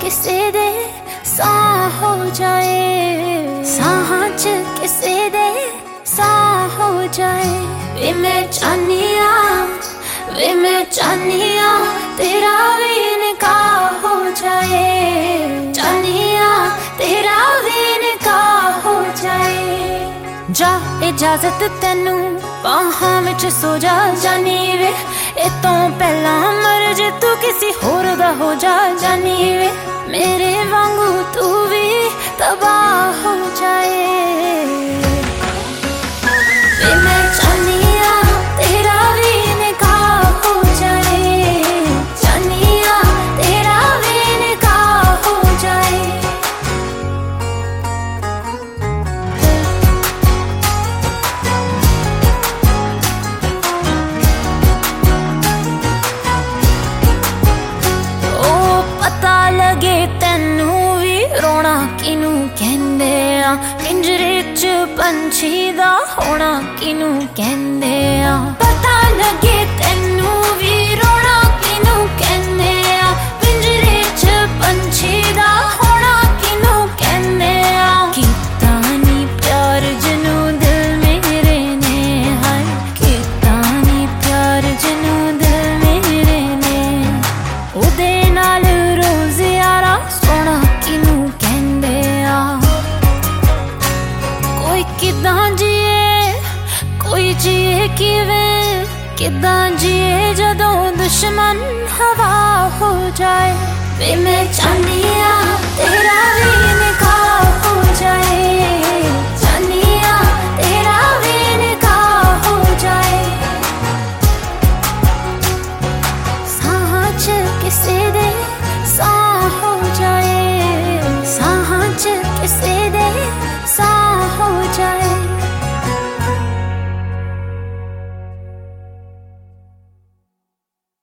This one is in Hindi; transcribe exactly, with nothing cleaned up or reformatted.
किसे दे साह हो जाए, साहां च किसे दे साह हो जाए। वे मैं चाहनिया वे मैं चाहनिया तेरा भी निकाह हो जाए, चाहनिया तेरा भी निकाह हो जाए। जा इजाजत तेनू बाहां विच सो जा जानी वे, ए तो पहला मर जे तू किसी होर दा हो जा जानी वे। मेरे वांगू तू भी तबाह हो जाए। वे मैं चाहनिया तेरा भी निकाह हो जाए, चाहनिया तेरा भी निकाह हो जाए। रोना किनू कहंदे आ, पिंजरे च पंछी दा होना किनू कहंदे आ। पता लगे तैनू भी रोना किनू कहंदे आ, पिंजरे च पंछी दा होना किनू कहंदे आ। कीता नी प्यार जनू दिल मेरे ने, हाय कीता नी प्यार जनू दिल मेरे ने। ओदे नाल रोज यारा सोना किनू कहंदे आ। कोई किदां जिए कोई जिए किवें, किदां जिए जदों दुश्मन हवा हो जाए। वे मैं चाहनिया तेरा भी निकाह हो जाए।